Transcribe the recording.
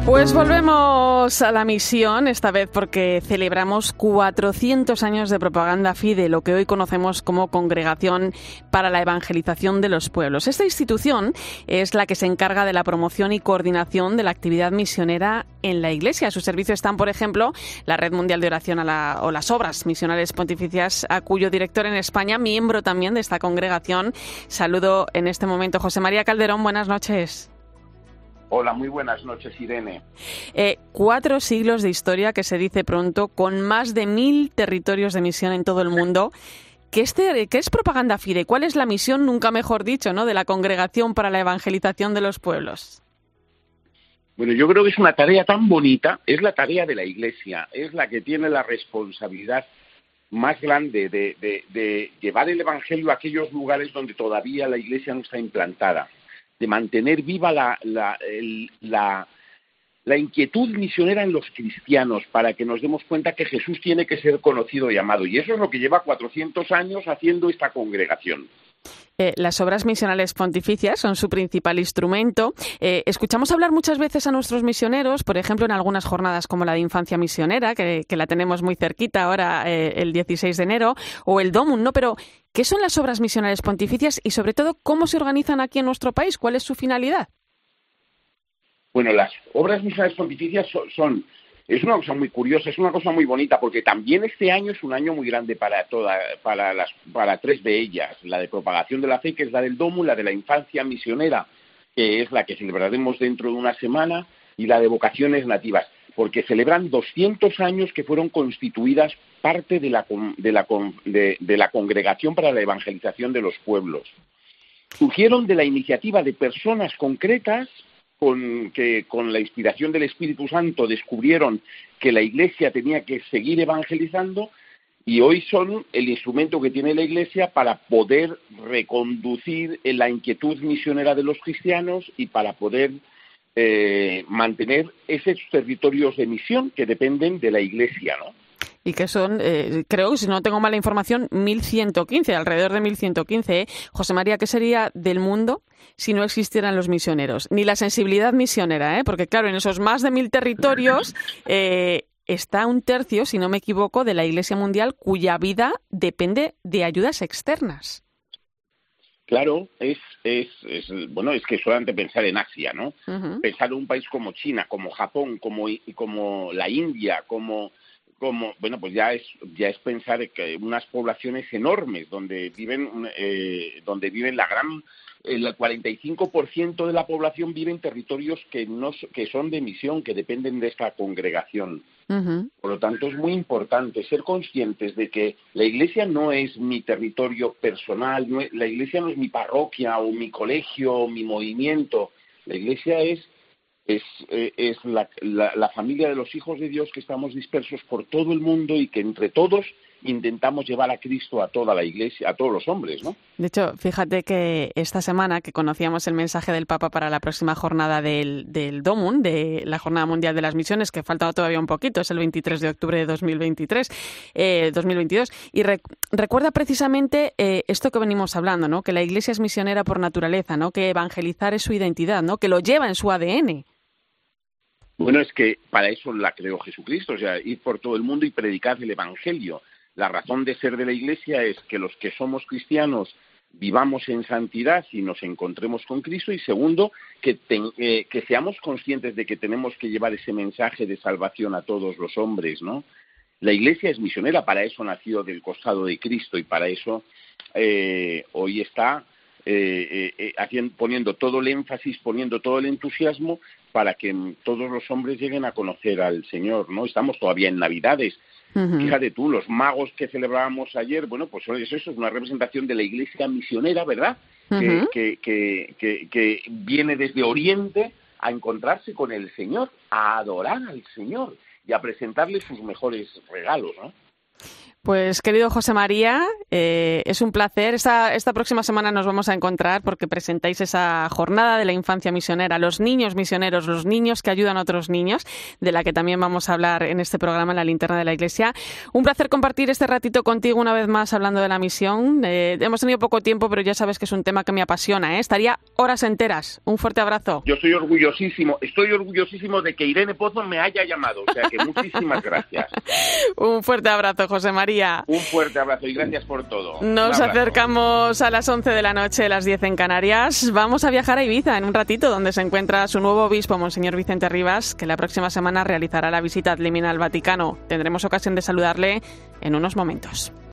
Pues volvemos a la misión, esta vez porque celebramos 400 años de Propaganda Fide, lo que hoy conocemos como Congregación para la Evangelización de los Pueblos. Esta institución es la que se encarga de la promoción y coordinación de la actividad misionera en la Iglesia. A su servicio están, por ejemplo, la Red Mundial de Oración o las Obras Misionales Pontificias, a cuyo director en España, miembro también de esta congregación. Saludo en este momento José María Calderón, buenas noches. Hola, muy buenas noches, Irene. 4 siglos de historia, que se dice pronto, con más de 1000 territorios de misión en todo el mundo. ¿Qué es Propaganda Fide? ¿Cuál es la misión, nunca mejor dicho, ¿no?, de la Congregación para la Evangelización de los Pueblos? Bueno, yo creo que es una tarea tan bonita, es la tarea de la Iglesia, es la que tiene la responsabilidad más grande de llevar el Evangelio a aquellos lugares donde todavía la Iglesia no está implantada, de mantener viva la inquietud misionera en los cristianos, para que nos demos cuenta que Jesús tiene que ser conocido y amado. Y eso es lo que lleva 400 años haciendo esta congregación. Las obras misionales pontificias son su principal instrumento. Escuchamos hablar muchas veces a nuestros misioneros, por ejemplo, en algunas jornadas como la de Infancia Misionera, que la tenemos muy cerquita ahora, el 16 de enero, o el DOMUN, ¿no? Pero, ¿qué son las obras misionales pontificias y, sobre todo, cómo se organizan aquí en nuestro país? ¿Cuál es su finalidad? Bueno, las obras misionales pontificias es una cosa muy curiosa, es una cosa muy bonita, porque también este año es un año muy grande para 3 de ellas: la de propagación de la fe, que es la del DOMUN, la de la Infancia Misionera, que es la que celebraremos dentro de una semana, y la de vocaciones nativas, porque celebran 200 años que fueron constituidas parte de la Congregación para la Evangelización de los Pueblos. Surgieron de la iniciativa de personas concretas que con la inspiración del Espíritu Santo descubrieron que la Iglesia tenía que seguir evangelizando, y hoy son el instrumento que tiene la Iglesia para poder reconducir la inquietud misionera de los cristianos y para poder mantener esos territorios de misión que dependen de la Iglesia, ¿no? Y que son, creo, si no tengo mala información, 1115, alrededor de 1115. José María, ¿qué sería del mundo si no existieran los misioneros? Ni la sensibilidad misionera, porque claro, en esos más de 1000 territorios está 1/3, si no me equivoco, de la Iglesia Mundial, cuya vida depende de ayudas externas. Claro, es que solamente pensar en Asia, ¿no? Uh-huh. Pensar en un país como China, como Japón, como la India, pues ya es pensar que unas poblaciones enormes donde viven el 45% de la población vive en territorios que son de misión, que dependen de esta congregación. Uh-huh. Por lo tanto, es muy importante ser conscientes de que la Iglesia no es mi territorio personal, la Iglesia no es mi parroquia o mi colegio o mi movimiento. La Iglesia es la familia de los hijos de Dios, que estamos dispersos por todo el mundo y que entre todos intentamos llevar a Cristo a toda la Iglesia, a todos los hombres, ¿no? De hecho, fíjate que esta semana que conocíamos el mensaje del Papa para la próxima jornada del DOMUN, de la Jornada Mundial de las Misiones, que falta todavía un poquito, es el 23 de octubre de 2022, y recuerda precisamente esto que venimos hablando, ¿no? Que la Iglesia es misionera por naturaleza, ¿no? Que evangelizar es su identidad, ¿no? Que lo lleva en su ADN. Bueno, es que para eso la creó Jesucristo, o sea, ir por todo el mundo y predicar el Evangelio. La razón de ser de la Iglesia es que los que somos cristianos vivamos en santidad y nos encontremos con Cristo, y segundo, que seamos conscientes de que tenemos que llevar ese mensaje de salvación a todos los hombres, ¿no? La Iglesia es misionera, para eso nació del costado de Cristo, y para eso hoy está poniendo todo el énfasis, poniendo todo el entusiasmo para que todos los hombres lleguen a conocer al Señor, ¿no? Estamos todavía en Navidades. Uh-huh. Fíjate tú, los magos que celebrábamos ayer, bueno, pues eso es una representación de la Iglesia misionera, ¿verdad? Uh-huh. Que viene desde Oriente a encontrarse con el Señor, a adorar al Señor y a presentarle sus mejores regalos, ¿no? Pues querido José María, es un placer. Esta próxima semana nos vamos a encontrar porque presentáis esa jornada de la infancia misionera, los niños misioneros, los niños que ayudan a otros niños, de la que también vamos a hablar en este programa, en la Linterna de la Iglesia. Un placer compartir este ratito contigo una vez más hablando de la misión. Hemos tenido poco tiempo, pero ya sabes que es un tema que me apasiona, ¿eh? Estaría horas enteras. Un fuerte abrazo. Yo estoy orgullosísimo de que Irene Pozo me haya llamado, o sea que muchísimas gracias. Un fuerte abrazo, José María. Un fuerte abrazo y gracias por todo. Nos acercamos a las 11 de la noche, las 10 en Canarias. Vamos a viajar a Ibiza en un ratito, donde se encuentra su nuevo obispo, Monseñor Vicente Rivas, que la próxima semana realizará la visita ad limina al Vaticano. Tendremos ocasión de saludarle en unos momentos.